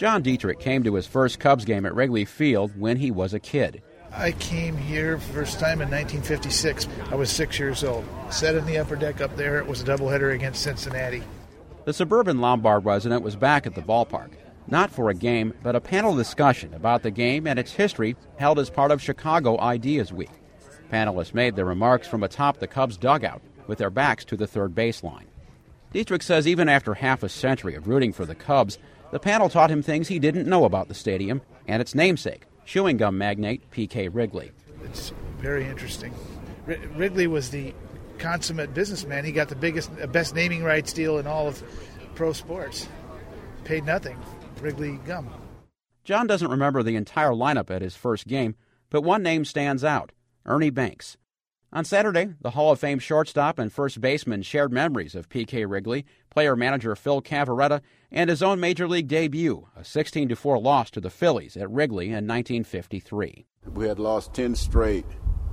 John Dietrich came to his first Cubs game at Wrigley Field when he was a kid. I came here first time in 1956. I was 6 years old. Sat in the upper deck up there. It was a doubleheader against Cincinnati. The suburban Lombard resident was back at the ballpark, not for a game, but a panel discussion about the game and its history held as part of Chicago Ideas Week. Panelists made their remarks from atop the Cubs dugout with their backs to the third baseline. Dietrich says even after half a century of rooting for the Cubs, the panel taught him things he didn't know about the stadium and its namesake, chewing gum magnate P.K. Wrigley. It's very interesting. Wrigley was the consummate businessman. He got the best naming rights deal in all of pro sports. Paid nothing. Wrigley gum. John doesn't remember the entire lineup at his first game, but one name stands out, Ernie Banks. On Saturday, the Hall of Fame shortstop and first baseman shared memories of P.K. Wrigley, player-manager Phil Cavarretta, and his own major league debut, a 16-4 loss to the Phillies at Wrigley in 1953. We had lost 10 straight.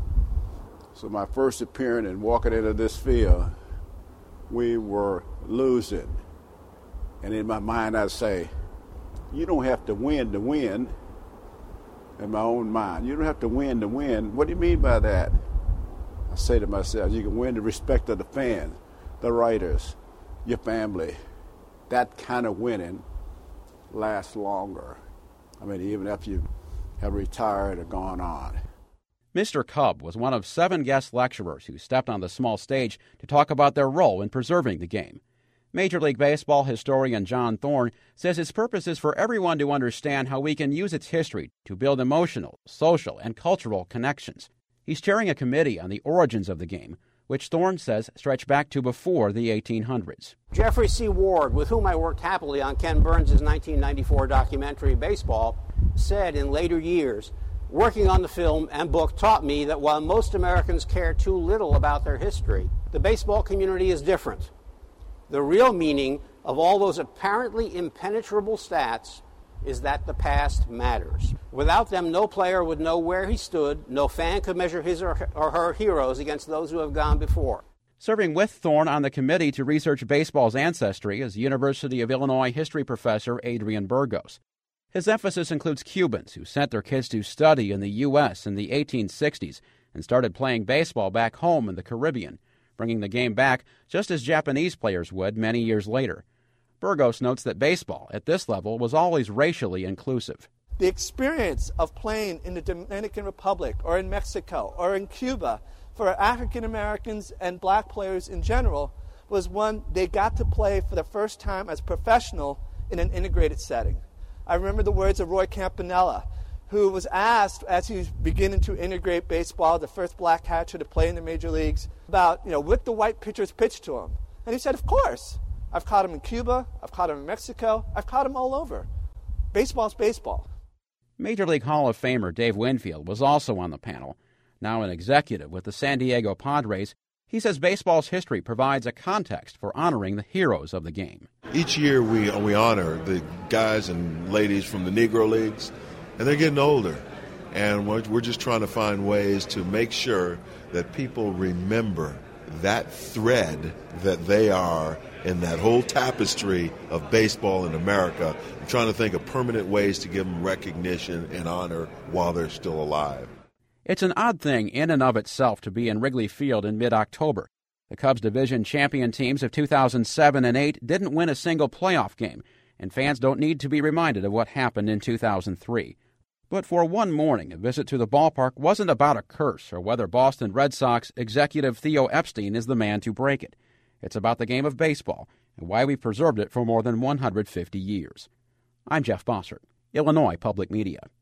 So my first appearance and walking into this field, we were losing. And in my mind, I'd say, you don't have to win to win. In my own mind, you don't have to win to win. What do you mean by that? I say to myself, you can win the respect of the fans, the writers, your family. That kind of winning lasts longer. I mean, even after you have retired or gone on. Mr. Cub was one of 7 guest lecturers who stepped on the small stage to talk about their role in preserving the game. Major League Baseball historian John Thorne says its purpose is for everyone to understand how we can use its history to build emotional, social, and cultural connections. He's chairing a committee on the origins of the game, which Thorne says stretch back to before the 1800s. Jeffrey C. Ward, with whom I worked happily on Ken Burns' 1994 documentary Baseball, said in later years, working on the film and book taught me that while most Americans care too little about their history, the baseball community is different. The real meaning of all those apparently impenetrable stats is that the past matters. Without them, no player would know where he stood, no fan could measure his or her heroes against those who have gone before. Serving with Thorne on the committee to research baseball's ancestry is University of Illinois history professor Adrian Burgos. His emphasis includes Cubans who sent their kids to study in the U.S. in the 1860s and started playing baseball back home in the Caribbean, bringing the game back just as Japanese players would many years later. Burgos notes that baseball at this level was always racially inclusive. The experience of playing in the Dominican Republic or in Mexico or in Cuba for African Americans and black players in general was one they got to play for the first time as professional in an integrated setting. I remember the words of Roy Campanella, who was asked as he was beginning to integrate baseball, the first black catcher to play in the major leagues, about, would the white pitchers pitch to him? And he said, of course. I've caught him in Cuba, I've caught him in Mexico, I've caught him all over. Baseball's baseball. Major League Hall of Famer Dave Winfield was also on the panel. Now an executive with the San Diego Padres, he says baseball's history provides a context for honoring the heroes of the game. Each year we honor the guys and ladies from the Negro Leagues, and they're getting older. And we're just trying to find ways to make sure that people remember that thread that they are in that whole tapestry of baseball in America, and trying to think of permanent ways to give them recognition and honor while they're still alive. It's an odd thing in and of itself to be in Wrigley Field in mid-October. The Cubs division champion teams of 2007 and 8 didn't win a single playoff game, and fans don't need to be reminded of what happened in 2003. But for one morning, a visit to the ballpark wasn't about a curse or whether Boston Red Sox executive Theo Epstein is the man to break it. It's about the game of baseball and why we've preserved it for more than 150 years. I'm Jeff Bossert, Illinois Public Media.